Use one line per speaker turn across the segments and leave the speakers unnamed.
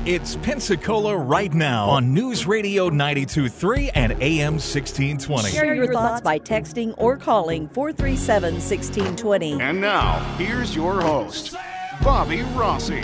It's Pensacola right now on News Radio 92.3 and AM 1620.
Share your thoughts by texting or calling 437-1620.
And now, here's your host, Bobby Rossi.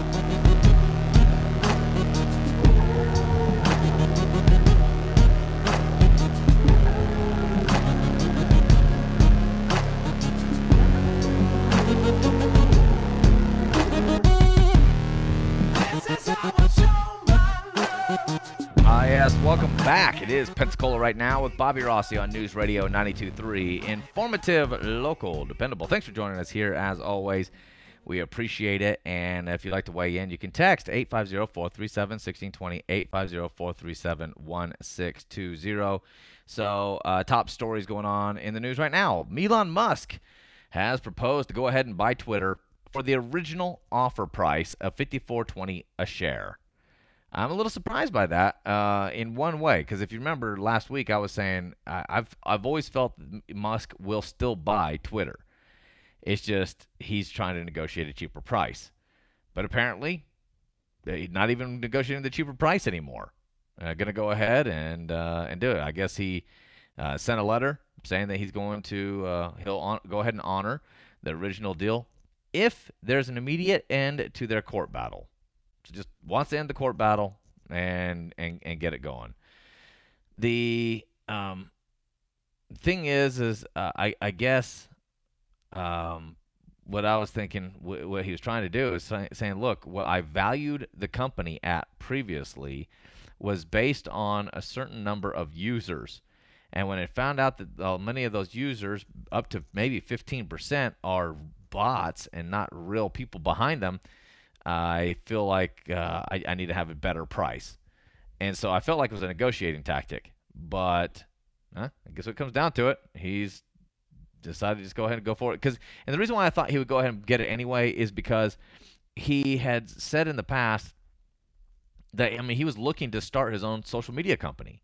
Yes, welcome back. It is Pensacola right now with Bobby Rossi on News Radio 92.3. Informative, local, dependable. Thanks for joining us here as always. We appreciate it. And if you'd like to weigh in, you can text 850-437-1620, 850-437-1620. So top stories going on in the news right now. Elon Musk has proposed to go ahead and buy Twitter for the original offer price of $54.20 a share. I'm a little surprised by that in one way, because if you remember last week, I was saying I've always felt Musk will still buy Twitter. It's just he's trying to negotiate a cheaper price. But apparently, he's not even negotiating the cheaper price anymore. Going to go ahead and do it. I guess he sent a letter saying that he's going to go ahead and honor the original deal if there's an immediate end to their court battle. So just wants to end the court battle and get it going. The thing is I guess what I was thinking, what he was trying to do is saying, look, what I valued the company at previously was based on a certain number of users. And when it found out that many of those users, up to maybe 15%, are bots and not real people behind them, I feel like I need to have a better price. And so I felt like it was a negotiating tactic. But I guess when it comes down to it, he's decided to just go ahead and go for it. And the reason why I thought he would go ahead and get it anyway is because he had said in the past that, he was looking to start his own social media company.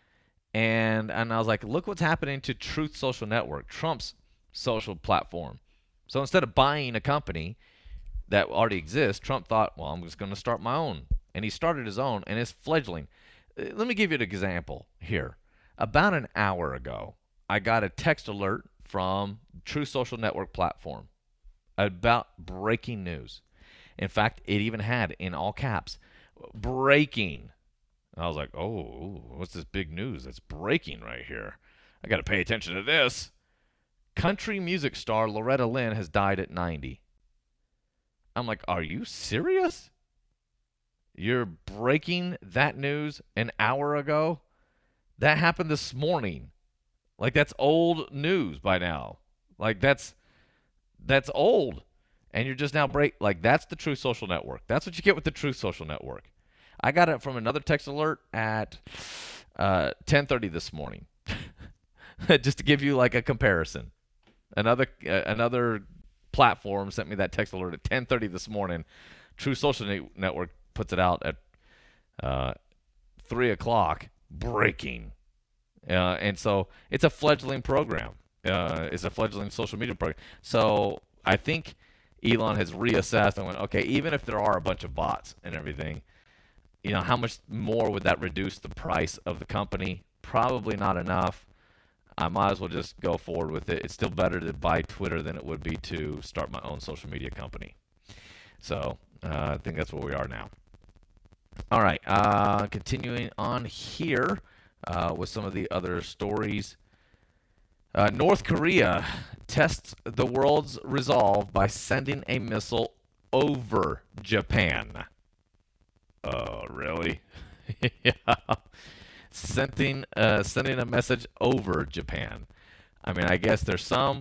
And I was like, look what's happening to Truth Social Network, Trump's social platform. So instead of buying a company that already exists, Trump thought, well, I'm just going to start my own. And he started his own, and it's fledgling. Let me give you an example here. About an hour ago, I got a text alert from True Social Network platform about breaking news. In fact, it even had, in all caps, breaking. And I was like, oh, what's this big news that's breaking right here? I got to pay attention to this. Country music star Loretta Lynn has died at 90. I'm like, are you serious? You're breaking that news an hour ago? That happened this morning. Like, that's old news by now. Like, that's old. And you're just now that's the Truth Social Network. That's what you get with the Truth Social Network. I got it from another text alert at 10:30 this morning. Just to give you like a comparison. Another platform sent me that text alert at 10:30 this morning. True Social Network puts it out at 3 o'clock. Breaking. And so it's a fledgling program. It's a fledgling social media program. So I think Elon has reassessed and went, okay, even if there are a bunch of bots and everything, how much more would that reduce the price of the company? Probably not enough. I might as well just go forward with it. It's still better to buy Twitter than it would be to start my own social media company. So I think that's where we are now. All right, continuing on here with some of the other stories. North Korea tests the world's resolve by sending a missile over Japan. Oh, really? Yeah. Sending a message over Japan. I guess there's some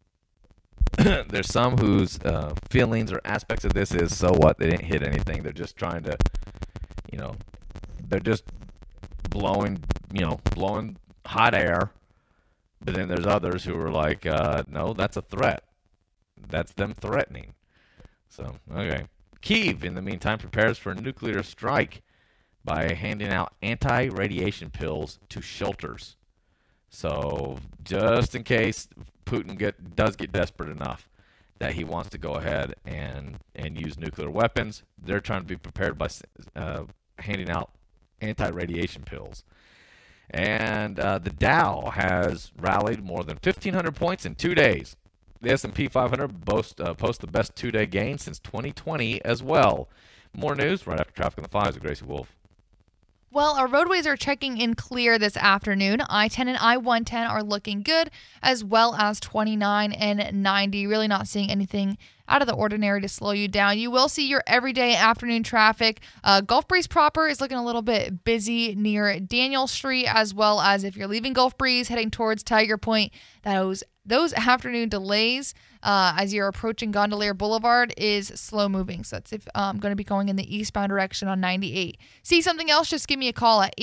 whose feelings or aspects of this is, so what? They didn't hit anything. They're just trying to, they're just blowing hot air. But then there's others who are like, no, that's a threat. That's them threatening. So, okay. Kyiv, in the meantime, prepares for a nuclear strike by handing out anti-radiation pills to shelters. So just in case Putin does get desperate enough, that he wants to go ahead and use nuclear weapons. They're trying to be prepared by handing out anti-radiation pills. And the Dow has rallied more than 1,500 points in 2 days. The S&P 500 post the best 2-day gain since 2020 as well. More news right after Traffic on the Fives with Gracie Wolf.
Well, our roadways are checking in clear this afternoon. I-10 and I-110 are looking good, as well as 29 and 90. Really not seeing anything out of the ordinary to slow you down. You will see your everyday afternoon traffic. Gulf Breeze proper is looking a little bit busy near Daniel Street, as well as if you're leaving Gulf Breeze heading towards Tiger Point. Those afternoon delays as you're approaching Gondolier Boulevard is slow moving. So that's if going to be going in the eastbound direction on 98. See something else? Just give me a call at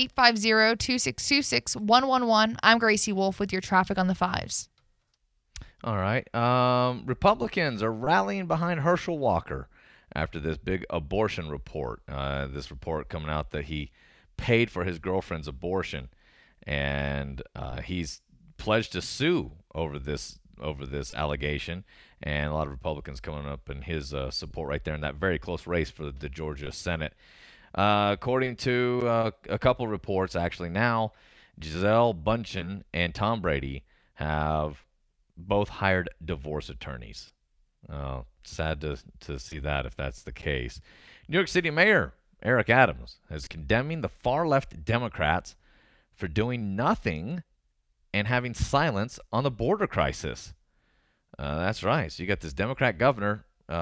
850-262-6111. I'm Gracie Wolf with your Traffic on the Fives.
All right. Republicans are rallying behind Herschel Walker after this big abortion report. This report coming out that he paid for his girlfriend's abortion, and he's pledged to sue over this allegation, and a lot of Republicans coming up in his support right there in that very close race for the Georgia Senate. According to a couple reports, actually now, Gisele Bündchen and Tom Brady have both hired divorce attorneys. Sad to see that if that's the case. New York City Mayor Eric Adams is condemning the far-left Democrats for doing nothing and having silence on the border crisis. That's right. So you got this Democrat governors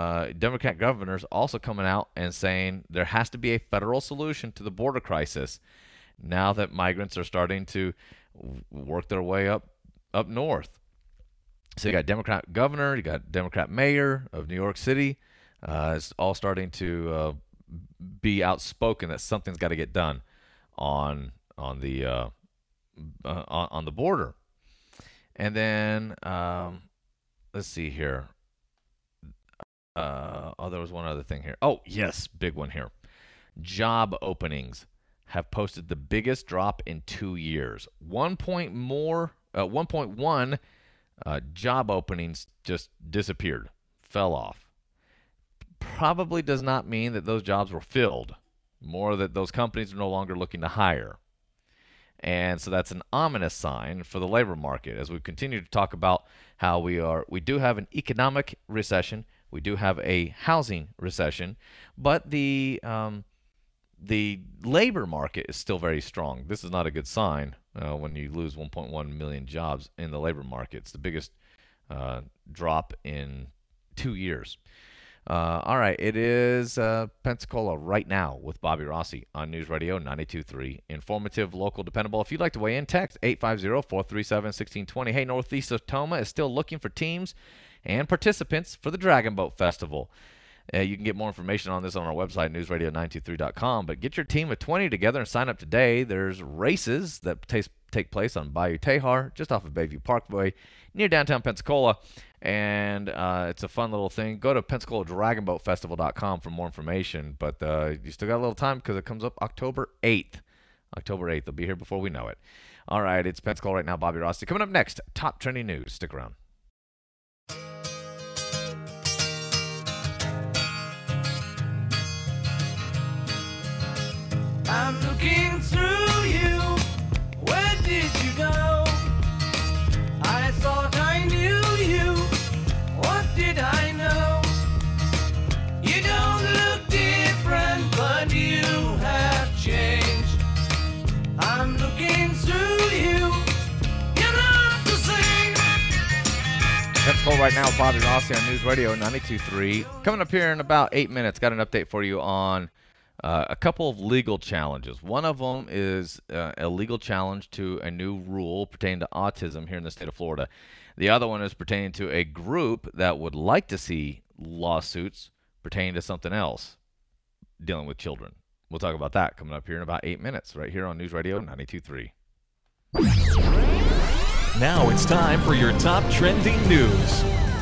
also coming out and saying there has to be a federal solution to the border crisis now that migrants are starting to work their way up north. So you got Democrat governor, you got Democrat mayor of New York City. It's all starting to be outspoken that something's got to get done on the border. And then let's see here. There was one other thing here. Oh, yes, big one here. Job openings have posted the biggest drop in 2 years. 1.1 job openings just disappeared, fell off. Probably does not mean that those jobs were filled, more that those companies are no longer looking to hire. And so that's an ominous sign for the labor market as we continue to talk about how we do have an economic recession, we do have a housing recession, but the labor market is still very strong. This is not a good sign when you lose 1.1 million jobs in the labor market. It's the biggest drop in 2 years. All right, it is Pensacola right now with Bobby Rossi on News Radio 92.3. Informative, local, dependable. If you'd like to weigh in, text 850-437-1620. Hey, Northeast of Toma is still looking for teams and participants for the Dragon Boat Festival. You can get more information on this on our website, newsradio923.com. But get your team of 20 together and sign up today. There's races that take place on Bayou Tejar, just off of Bayview Parkway, near downtown Pensacola. And it's a fun little thing. Go to PensacolaDragonBoatFestival.com for more information. But you still got a little time because it comes up October 8th. October 8th. They'll be here before we know it. All right, it's Pensacola right now. Bobby Rossi. Coming up next, top trending news. Stick around.
I'm looking through you. Where did you go? I thought I knew you. What did I know? You don't look different, but you have changed. I'm looking through you. You're not the same.
Pensacola right now, Bobby Rossi on News Radio 92.3. Coming up here in about 8 minutes, got an update for you on a couple of legal challenges. One of them is a legal challenge to a new rule pertaining to autism here in the state of Florida. The other one is pertaining to a group that would like to see lawsuits pertaining to something else dealing with children. We'll talk about that coming up here in about 8 minutes right here on News Radio 92.3.
Now it's time for your top trending news.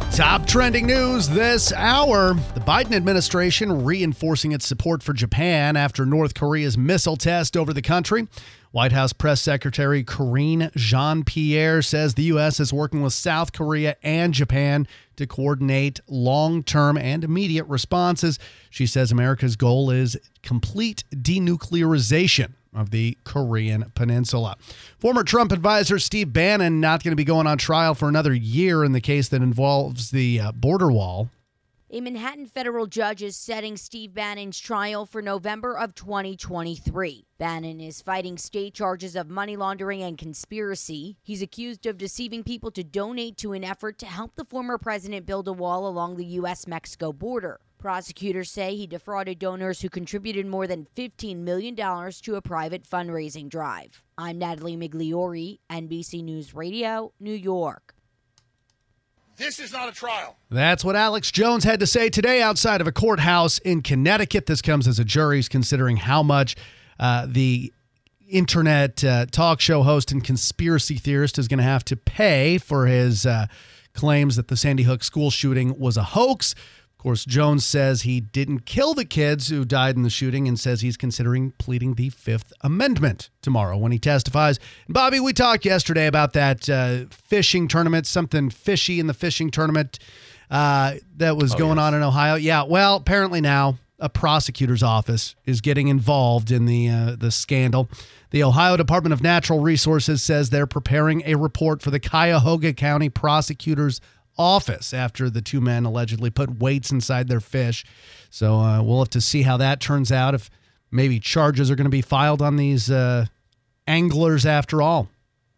Top trending news this hour. The Biden administration reinforcing its support for Japan after North Korea's missile test over the country. White House Press Secretary Karine Jean-Pierre says the U.S. is working with South Korea and Japan to coordinate long-term and immediate responses. She says America's goal is complete denuclearization of the Korean Peninsula. Former Trump advisor Steve Bannon not going to be going on trial for another year in the case that involves the border wall.
A Manhattan federal judge is setting Steve Bannon's trial for November of 2023. Bannon is fighting state charges of money laundering and conspiracy. He's accused of deceiving people to donate to an effort to help the former president build a wall along the U.S.-Mexico border. Prosecutors say he defrauded donors who contributed more than $15 million to a private fundraising drive. I'm Natalie Migliori, NBC News Radio, New York.
This is not a trial.
That's what Alex Jones had to say today outside of a courthouse in Connecticut. This comes as a jury's considering how much the internet talk show host and conspiracy theorist is going to have to pay for his claims that the Sandy Hook school shooting was a hoax. Of course, Jones says he didn't kill the kids who died in the shooting and says he's considering pleading the Fifth Amendment tomorrow when he testifies. And Bobby, we talked yesterday about that fishing tournament, something fishy in the fishing tournament that was going on in Ohio. Yeah, well, apparently now a prosecutor's office is getting involved in the scandal. The Ohio Department of Natural Resources says they're preparing a report for the Cuyahoga County prosecutor's office after the two men allegedly put weights inside their fish. So we'll have to see how that turns out, if maybe charges are going to be filed on these anglers after all.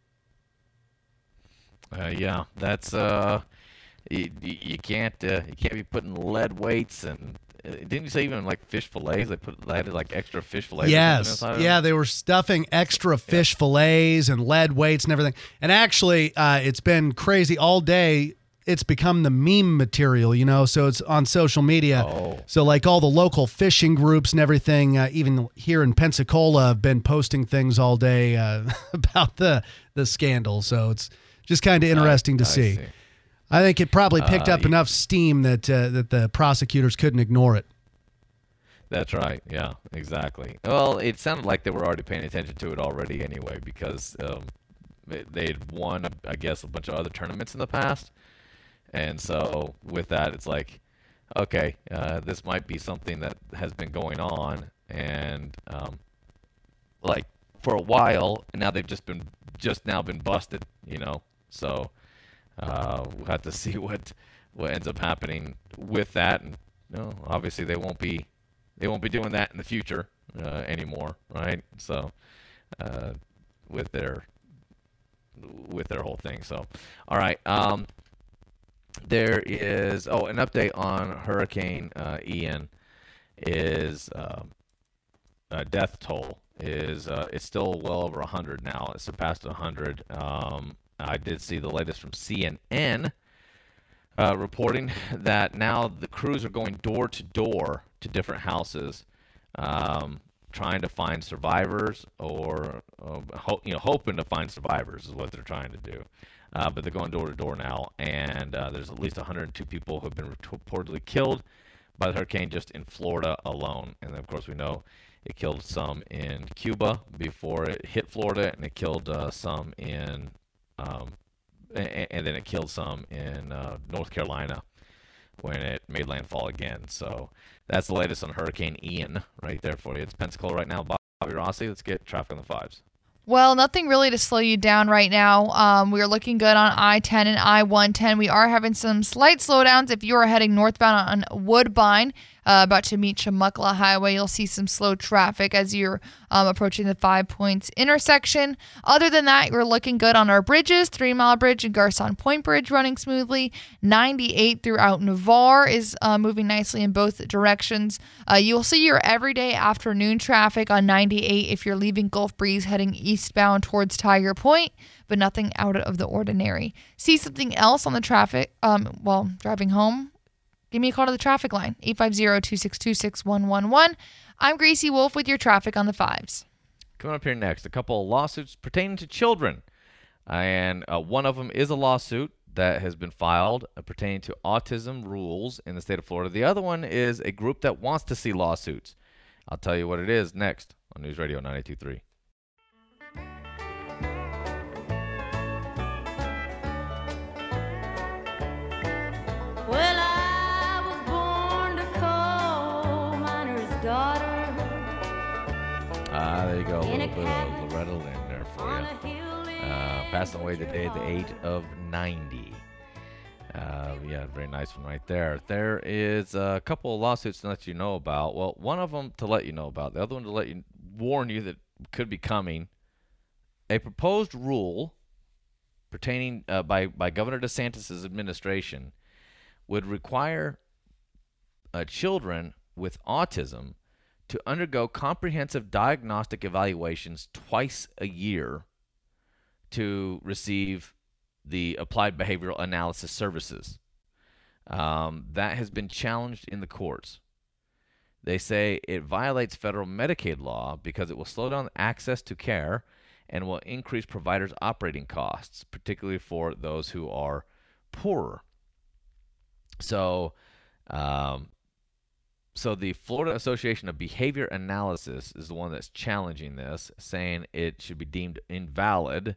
Yeah, that's you can't be putting lead weights and didn't you say even like fish fillets? They added like extra fish fillets.
Yes, yeah, they were stuffing extra fish fillets and lead weights and everything. And actually, it's been crazy all day. It's become the meme material, you know, so it's on social media. So like all the local fishing groups and everything, even here in Pensacola, have been posting things all day about the scandal. So it's just kind of interesting to see. I think it probably picked up enough steam that the prosecutors couldn't ignore it.
That's right. Yeah, exactly. Well, it sounded like they were already paying attention to it already anyway, because they had won, I guess, a bunch of other tournaments in the past. And so with that, it's like, okay, this might be something that has been going on, and like for a while, and now they've just now been busted, you know. So we'll have to see what ends up happening with that, and you know, obviously they won't be doing that in the future anymore, right? So with their whole thing. So all right. There is an update on Hurricane Ian. Is death toll is it's still well over 100 now. It surpassed 100. I did see the latest from CNN reporting that now the crews are going door to door to different houses, trying to find survivors, or hoping to find survivors is what they're trying to do. But they're going door to door now, and there's at least 102 people who have been reportedly killed by the hurricane just in Florida alone. And of course, we know it killed some in Cuba before it hit Florida, and it killed some in, and then it killed some in North Carolina when it made landfall again. So that's the latest on Hurricane Ian right there for you. It's Pensacola right now. Bobby Rossi, let's get traffic on the fives.
Well, nothing really to slow you down right now. We are looking good on I-10 and I-110. We are having some slight slowdowns if you are heading northbound on Woodbine, about to meet Chumuckla Highway. You'll see some slow traffic as you're approaching the 5 Points intersection. Other than that, we're looking good on our bridges. 3 Mile Bridge and Garcon Point Bridge running smoothly. 98 throughout Navarre is moving nicely in both directions. You'll see your everyday afternoon traffic on 98 if you're leaving Gulf Breeze heading eastbound towards Tiger Point, but nothing out of the ordinary. See something else on the traffic while driving home? Give me a call to the traffic line, 850-262-6111. I'm Gracie Wolf with your traffic on the fives.
Coming up here next, a couple of lawsuits pertaining to children. And one of them is a lawsuit that has been filed pertaining to autism rules in the state of Florida. The other one is a group that wants to see lawsuits. I'll tell you what it is next on News Radio 92.3.
Well, I was born to coal miner's daughter.
There you go, a little bit of Loretta Lynn there for you. Passing away today at the age of 90. Yeah, very nice one right there. There is a couple of lawsuits to let you know about. Well, one of them to let you know about. The other one to warn you that could be coming. A proposed rule pertaining by Governor DeSantis' administration would require children with autism to undergo comprehensive diagnostic evaluations twice a year to receive the applied behavioral analysis services. That has been challenged in the courts. They say it violates federal Medicaid law because it will slow down access to care and will increase providers' operating costs, particularly for those who are poorer. So the Florida Association of Behavior Analysis is the one that's challenging this, saying it should be deemed invalid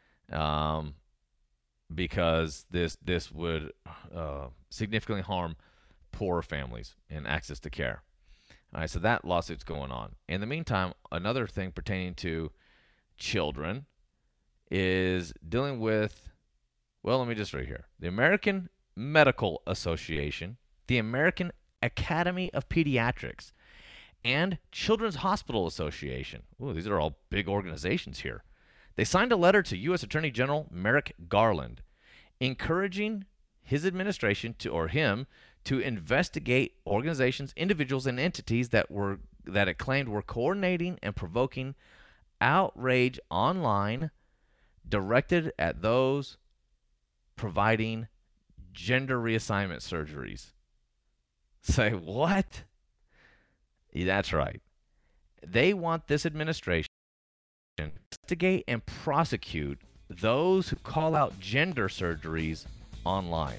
because this would significantly harm poorer families and access to care. All right, so that lawsuit's going on. In the meantime, another thing pertaining to children is dealing with, well, let me just read here. The American Medical Association, the American Academy of Pediatrics, and Children's Hospital Association. Ooh, these are all big organizations here. They signed a letter to U.S. Attorney General Merrick Garland encouraging his administration to investigate organizations, individuals, and entities that it claimed were coordinating and provoking outrage online directed at those providing gender reassignment surgeries. Say what? Yeah, that's right. They want this administration to investigate and prosecute those who call out gender surgeries online.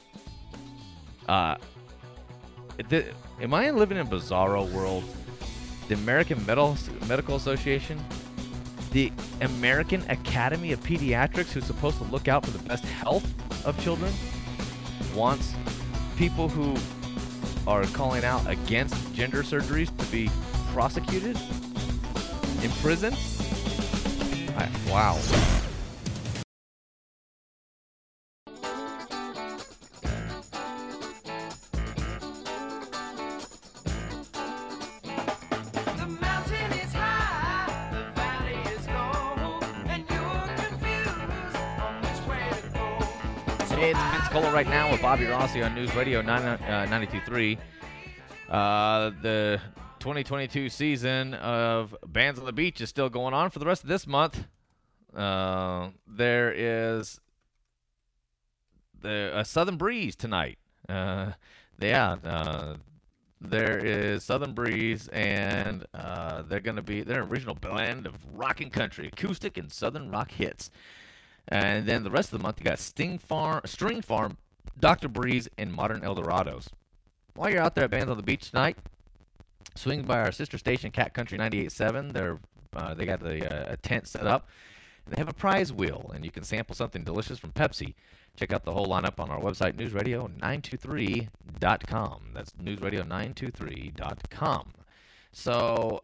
Am I living in a bizarro world? The American Medical Association, the American Academy of Pediatrics, who's supposed to look out for the best health of children, wants people who are calling out against gender surgeries to be prosecuted, imprisoned. Wow.
The mountain is high, the valley is low, and you're confused on which way to go.
Hey, it's Pensacola right now with Bobby Rossi on News Radio 92.3. The 2022 season of Bands on the Beach is still going on for the rest of this month. There is a Southern Breeze tonight. There is Southern Breeze, and they're a regional blend of rock and country, acoustic and southern rock hits. And then the rest of the month, you got String Farm, Dr. Breeze, and Modern Eldorados. While you're out there at Bands on the Beach tonight, swing by our sister station, Cat Country 98.7. They got a tent set up. And they have a prize wheel, and you can sample something delicious from Pepsi. Check out the whole lineup on our website, newsradio923.com. That's newsradio923.com. So,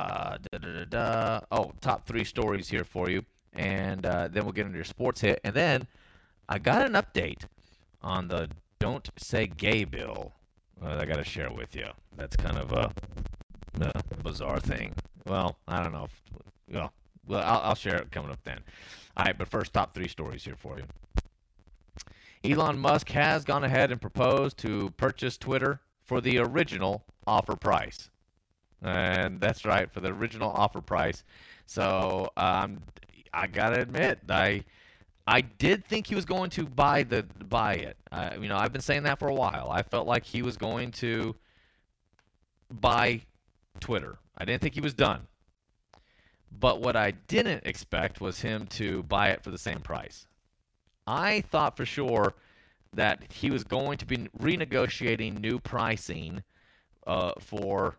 top 3 stories here for you. And then we'll get into your sports hit. And then I got an update on the Don't Say Gay bill that I got to share with you. That's kind of a bizarre thing. Well, I don't know. I'll share it coming up then. All right, but first, top 3 stories here for you. Elon Musk has gone ahead and proposed to purchase Twitter for the original offer price. And that's right, for the original offer price. So I got to admit, I did think he was going to buy it. I've been saying that for a while. I felt like he was going to buy Twitter. I didn't think he was done. But what I didn't expect was him to buy it for the same price. I thought for sure that he was going to be renegotiating new pricing for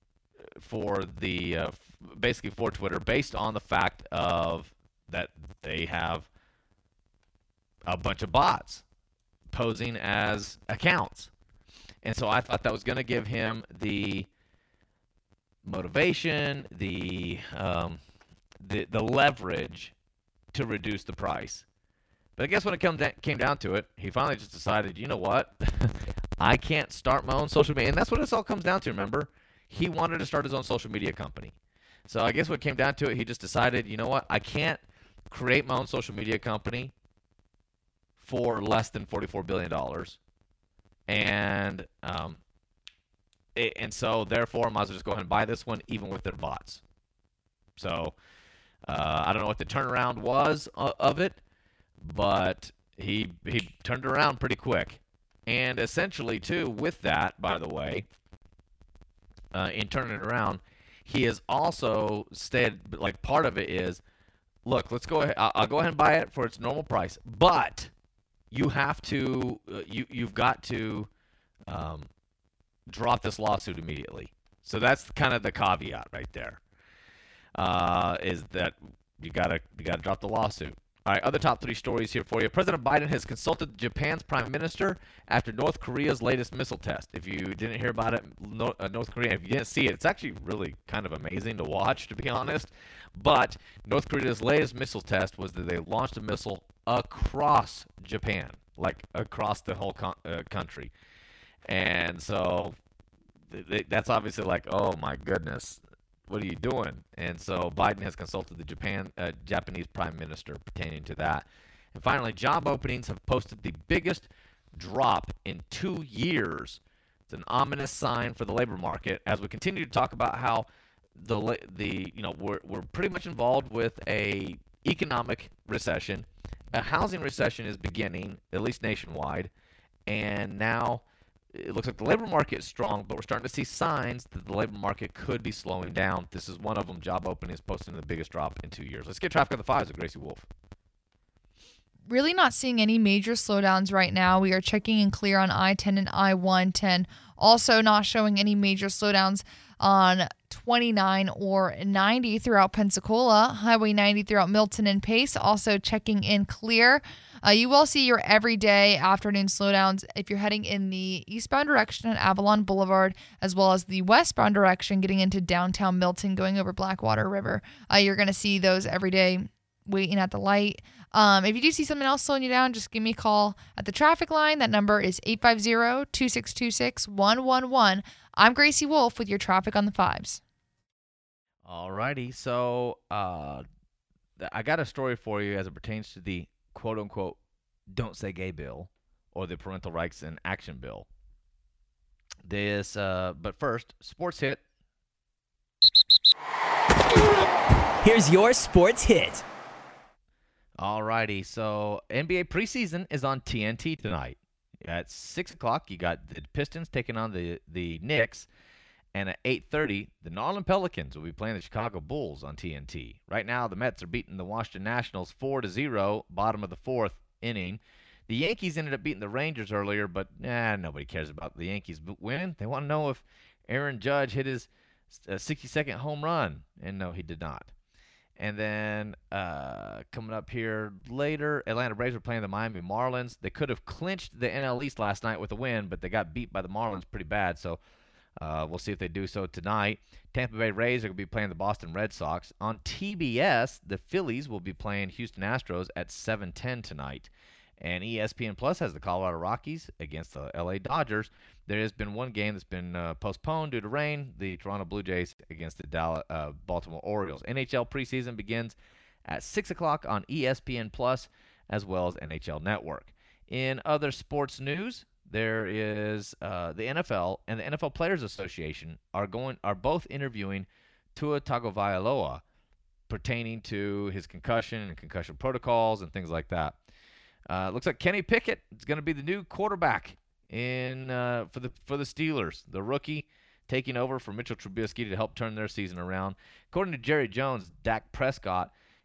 the basically for Twitter, based on the fact of that they have a bunch of bots posing as accounts. And so I thought that was going to give him the motivation, the leverage to reduce the price. But I guess when it came down to it, he finally just decided, you know what? I can't start my own social media. And that's what this all comes down to, remember? He wanted to start his own social media company. So I guess when it came down to it, he just decided, you know what? I can't create my own social media company for less than $44 billion. And so, therefore, I might as well just go ahead and buy this one, even with their bots. So I don't know what the turnaround was of it, but he turned it around pretty quick. And essentially, too, with that, by the way, in turning it around, he has also said, like, part of it is, look, let's go ahead. I'll go ahead and buy it for its normal price, but you have to, you've got to drop this lawsuit immediately. So that's kind of the caveat right there. Is that you gotta drop the lawsuit. All right, other top 3 stories here for you. President Biden has consulted Japan's prime minister after North Korea's latest missile test. If you didn't hear about it, North Korea, if you didn't see it, it's actually really kind of amazing to watch, to be honest. But North Korea's latest missile test was that they launched a missile across Japan, like across the whole country. And so that's obviously like, oh my goodness, what are you doing? And so Biden has consulted the Japanese prime minister pertaining to that. And finally, job openings have posted the biggest drop in 2 years. It's an ominous sign for the labor market as we continue to talk about how we're pretty much involved with a economic recession. A housing recession is beginning, at least nationwide, and now it looks like the labor market is strong, but we're starting to see signs that the labor market could be slowing down. This is one of them. Job openings posting the biggest drop in 2 years. Let's get traffic on the 5s with Gracie Wolf.
Really not seeing any major slowdowns right now. We are checking in clear on I-10 and I-110. Also not showing any major slowdowns on 29 or 90 throughout Pensacola. Highway 90 throughout Milton and Pace. Also checking in clear. You will see your everyday afternoon slowdowns if you're heading in the eastbound direction at Avalon Boulevard, as well as the westbound direction getting into downtown Milton, going over Blackwater River. You're going to see those every day waiting at the light. If you do see something else slowing you down, just give me a call at the traffic line. That number is 850-2626-111. I'm Gracie Wolf with your traffic on the 5s.
All righty. So I got a story for you as it pertains to the quote-unquote Don't Say Gay bill or the Parental Rights in Action bill. But first, sports hit.
Here's your sports hit.
Alrighty, so NBA preseason is on TNT tonight. At 6 o'clock, you got the Pistons taking on the Knicks. And at 8:30, the New Orleans Pelicans will be playing the Chicago Bulls on TNT. Right now, the Mets are beating the Washington Nationals 4-0, bottom of the 4th inning. The Yankees ended up beating the Rangers earlier, but nobody cares about the Yankees winning. They want to know if Aaron Judge hit his 60-second home run. And no, he did not. And then coming up here later, Atlanta Braves are playing the Miami Marlins. They could have clinched the NL East last night with a win, but they got beat by the Marlins pretty bad. So we'll see if they do so tonight. Tampa Bay Rays are going to be playing the Boston Red Sox. On TBS, the Phillies will be playing Houston Astros at 7:10 tonight. And ESPN Plus has the Colorado Rockies against the LA Dodgers. There has been one game that's been postponed due to rain, the Toronto Blue Jays against the Baltimore Orioles. NHL preseason begins at 6 o'clock on ESPN Plus as well as NHL Network. In other sports news, there is the NFL and the NFL Players Association are both interviewing Tua Tagovailoa pertaining to his concussion and concussion protocols and things like that. Looks like Kenny Pickett is going to be the new quarterback for the Steelers. The rookie taking over for Mitchell Trubisky to help turn their season around. According to Jerry Jones, Dak Prescott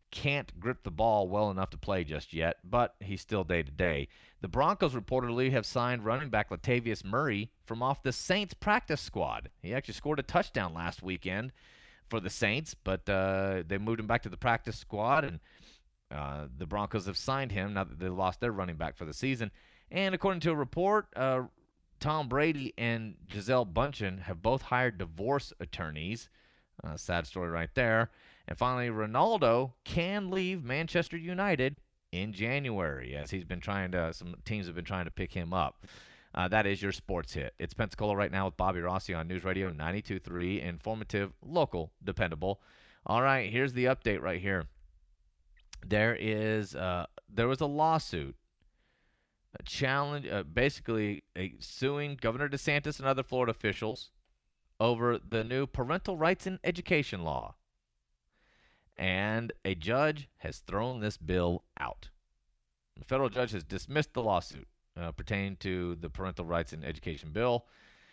can't grip the ball well enough to play just yet, but he's still day-to-day. The Broncos reportedly have signed running back Latavius Murray from off the Saints practice squad. He actually scored a touchdown last weekend for the Saints, but they moved him back to the practice squad, and the Broncos have signed him now that they lost their running back for the season. And according to a report, Tom Brady and Gisele Bündchen have both hired divorce attorneys. Sad story right there. And finally, Ronaldo can leave Manchester United in January, as he's been trying to. Some teams have been trying to pick him up. That is your sports hit. It's Pensacola right now with Bobby Rossi on News Radio 92.3, informative, local, dependable. All right, here's the update right here. There was a lawsuit, a challenge, basically suing Governor DeSantis and other Florida officials over the new parental rights in education law. And a judge has thrown this bill out. The federal judge has dismissed the lawsuit pertaining to the parental rights in education bill.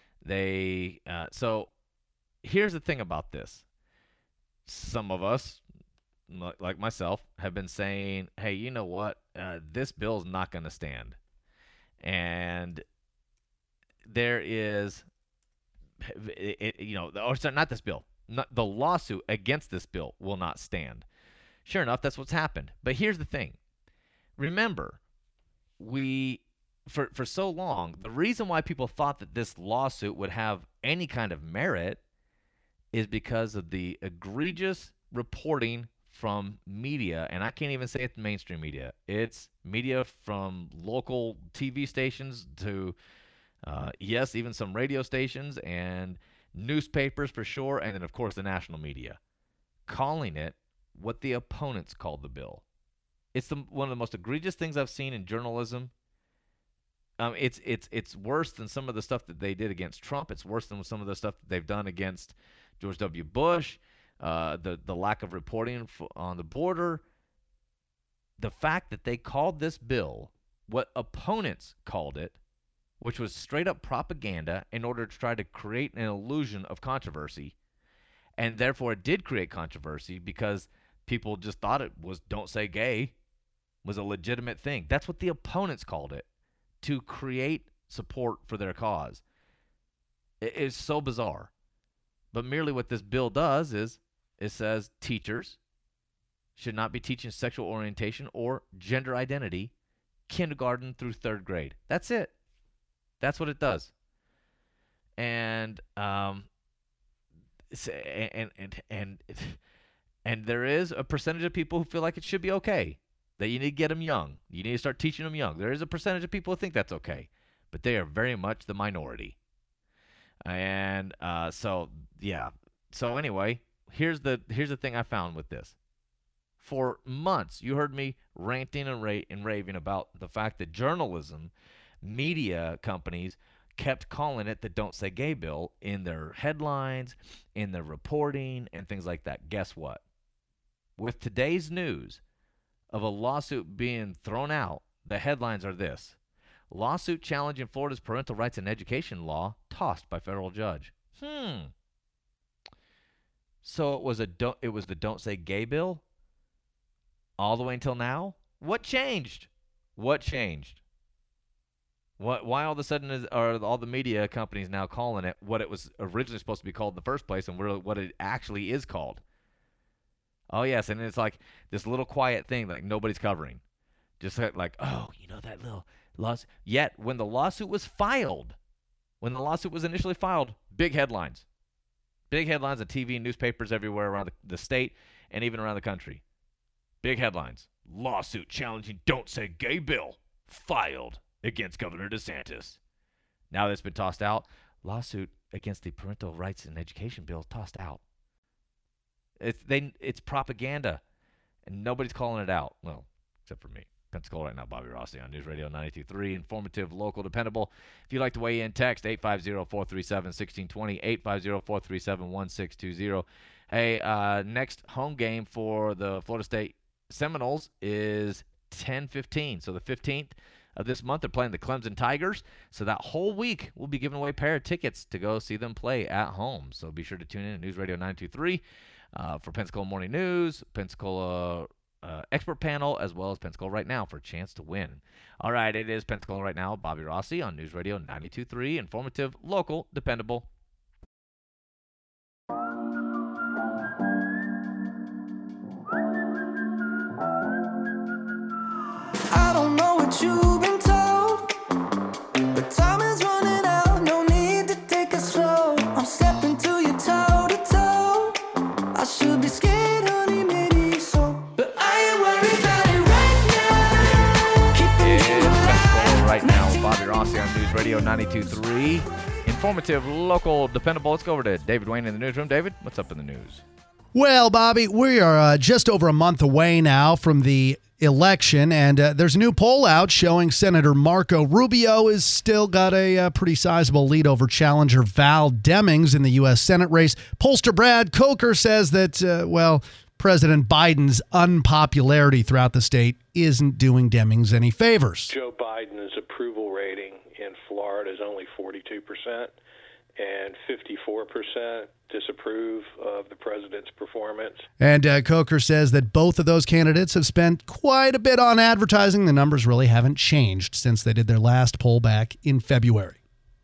So here's the thing about this. Some of us, like myself, have been saying, hey, you know what? This bill is not going to stand. And there is, not this bill. The lawsuit against this bill will not stand. Sure enough, that's what's happened. But here's the thing. Remember, for so long, the reason why people thought that this lawsuit would have any kind of merit is because of the egregious reporting from media, and I can't even say it's mainstream media. It's media from local TV stations to, yes, even some radio stations and newspapers for sure, and then, of course, the national media, calling it what the opponents called the bill. It's one of the most egregious things I've seen in journalism. It's worse than some of the stuff that they did against Trump. It's worse than some of the stuff that they've done against George W. Bush, the lack of reporting on the border. The fact that they called this bill what opponents called it, which was straight up propaganda in order to try to create an illusion of controversy. And therefore it did create controversy because people just thought it was "don't say gay" was a legitimate thing. That's what the opponents called it, to create support for their cause. It is so bizarre. But merely what this bill does is it says teachers should not be teaching sexual orientation or gender identity kindergarten through third grade. That's it. That's what it does. And and there is a percentage of people who feel like it should be okay, that you need to get them young. You need to start teaching them young. There is a percentage of people who think that's okay, but they are very much the minority. And so anyway, here's the thing I found with this. For months, you heard me ranting and raving about the fact that journalism, media companies kept calling it the "Don't Say Gay" bill in their headlines, in their reporting, and things like that. Guess what? With today's news of a lawsuit being thrown out, the headlines are this: lawsuit challenging Florida's parental rights in education law tossed by federal judge. So it was the "Don't Say Gay" bill all the way until now? What changed? Why all of a sudden are all the media companies now calling it what it was originally supposed to be called in the first place, and what it actually is called? Oh, yes, and it's like this little quiet thing that nobody's covering. Just like, oh, that little lawsuit. Yet, when the lawsuit was initially filed, big headlines. Big headlines on TV and newspapers everywhere around the state and even around the country. Big headlines. Lawsuit challenging "Don't Say Gay" bill filed against Governor DeSantis. Now that's been tossed out. Lawsuit against the parental rights in education bill tossed out. It's propaganda, and nobody's calling it out. Well, except for me. Pensacola right now, Bobby Rossi on News Radio 92.3, informative, local, dependable. If you'd like to weigh in, text 850-437-1620, 850-437-1620. Hey, next home game for the Florida State Seminoles is 10/15. So the 15th of this month, they're playing the Clemson Tigers. So that whole week, we'll be giving away a pair of tickets to go see them play at home. So be sure to tune in to News Radio 92.3 for Pensacola Morning News, Pensacola expert panel, as well as Pensacola Right Now for a chance to win. All right, it is Pensacola Right Now. Bobby Rossi on News Radio 92.3. Informative, local, dependable.
I don't know what you've been told, but time is running out. No need to take it slow. I'm stepping to you toe to toe. I should be scared, honey, maybe so, but I ain't worried about it right now.
It is Pensacola Right Now with Bobby Rossi on News Radio 92.3. Informative, local, dependable. Let's go over to David Wayne in the newsroom. David, what's up in the news?
Well, Bobby, we are just over a month away now from the election, and there's a new poll out showing Senator Marco Rubio has still got a pretty sizable lead over challenger Val Demings in the U.S. Senate race. Pollster Brad Coker says that, President Biden's unpopularity throughout the state isn't doing Demings any favors.
Joe Biden's approval rating in Florida is only 42%, and 54% disapprove of the president's performance.
And Coker says that both of those candidates have spent quite a bit on advertising. The numbers really haven't changed since they did their last poll back in February.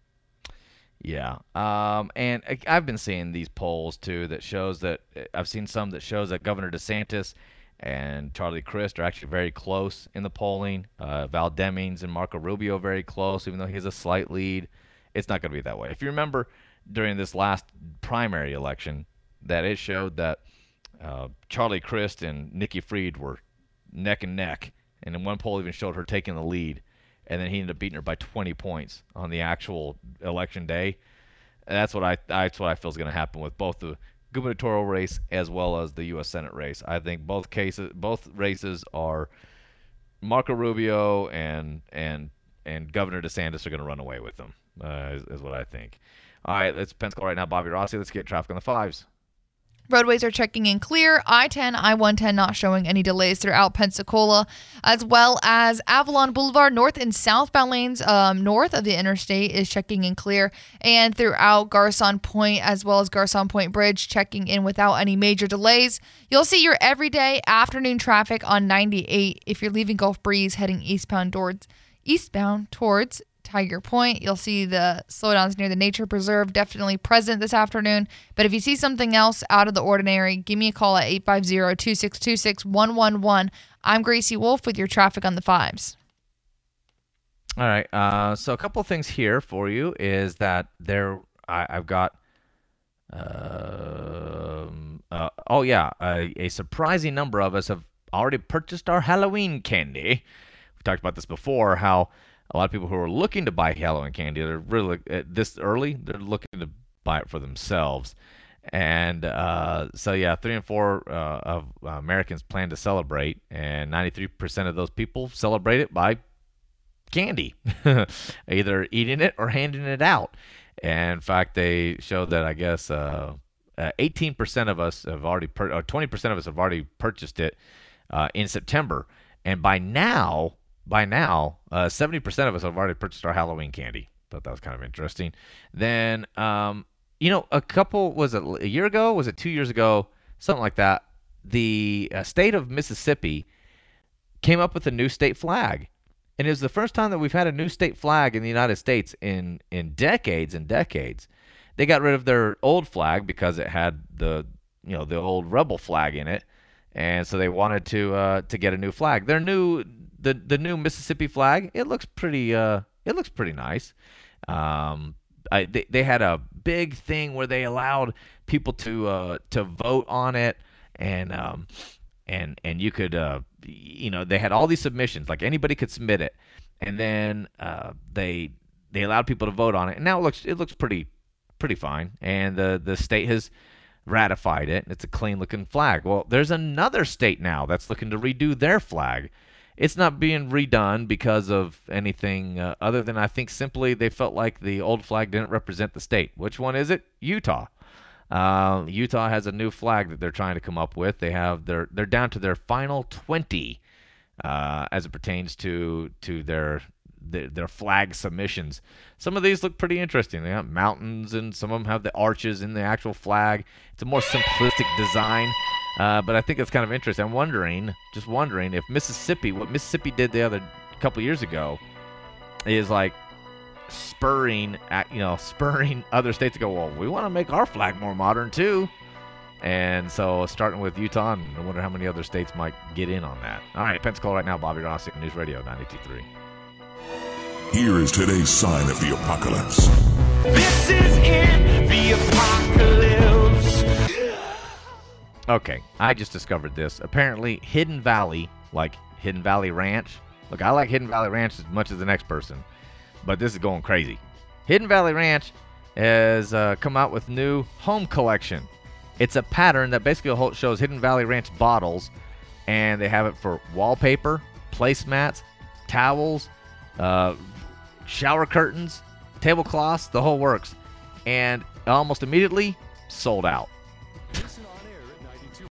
Yeah. And I've been seeing these polls, too, that shows that I've seen some that shows that Governor DeSantis and Charlie Crist are actually very close in the polling. Val Demings and Marco Rubio very close, even though he has a slight lead. It's not going to be that way. If you remember during this last primary election, that it showed that Charlie Crist and Nikki Fried were neck and neck, and in one poll even showed her taking the lead, and then he ended up beating her by 20 points on the actual election day. And that's what I feel is going to happen with both the gubernatorial race as well as the U.S. Senate race. I think both races are Marco Rubio and Governor DeSantis are going to run away with them. Is what I think. All right, it's Pensacola Right Now. Bobby Rossi. Let's get traffic on the fives.
Roadways are checking in clear. I-10, I-110 not showing any delays throughout Pensacola, as well as Avalon Boulevard north and southbound lanes north of the interstate is checking in clear, and throughout Garcon Point as well as Garcon Point Bridge checking in without any major delays. You'll see your everyday afternoon traffic on 98 if you're leaving Gulf Breeze heading eastbound towards Tiger Point. You'll see the slowdowns near the Nature Preserve definitely present this afternoon. But if you see something else out of the ordinary, give me a call at 850-262-6111. I'm Gracie Wolf with your traffic on the fives.
All right. So a couple of things here for you is that I've got a surprising number of us have already purchased our Halloween candy. We talked about this before, how a lot of people who are looking to buy Halloween candy, they're really this early, they're looking to buy it for themselves. And 3 and 4 of Americans plan to celebrate, and 93% of those people celebrate it by candy, either eating it or handing it out. And in fact, they showed that 18% of us have already, 20% of us have already purchased it in September, and by now, 70% of us have already purchased our Halloween candy. Thought that was kind of interesting. Then, a couple, was it a year ago? Was it 2 years ago? Something like that. The state of Mississippi came up with a new state flag. And it was the first time that we've had a new state flag in the United States in decades and decades. They got rid of their old flag because it had the old rebel flag in it. And so they wanted to get a new flag. The new Mississippi flag, it looks pretty nice. They had a big thing where they allowed people to vote on it, and you could they had all these submissions, like anybody could submit it, and then they allowed people to vote on it, and now it looks pretty fine, and the state has ratified it. It's a clean looking flag. Well, there's another state now that's looking to redo their flag. It's not being redone because of anything other than, I think, simply they felt like the old flag didn't represent the state. Which one is it? Utah. Utah has a new flag that they're trying to come up with. They're down to their final 20 as it pertains to their flag submissions. Some of these look pretty interesting. They have mountains, and some of them have the arches in the actual flag. It's a more simplistic design. But I think it's kind of interesting. I'm just wondering if what Mississippi did the other couple years ago is like spurring other states to go, well, we want to make our flag more modern too. And so starting with Utah, and I wonder how many other states might get in on that. All right, Pensacola right now, Bobby Rossi, News Radio 92.3.
Here is today's sign of the apocalypse.
This is in the apocalypse.
Okay, I just discovered this. Apparently, Hidden Valley, like Hidden Valley Ranch. Look, I like Hidden Valley Ranch as much as the next person, but this is going crazy. Hidden Valley Ranch has come out with new home collection. It's a pattern that basically shows Hidden Valley Ranch bottles, and they have it for wallpaper, placemats, towels, shower curtains, tablecloths, the whole works. And almost immediately sold out.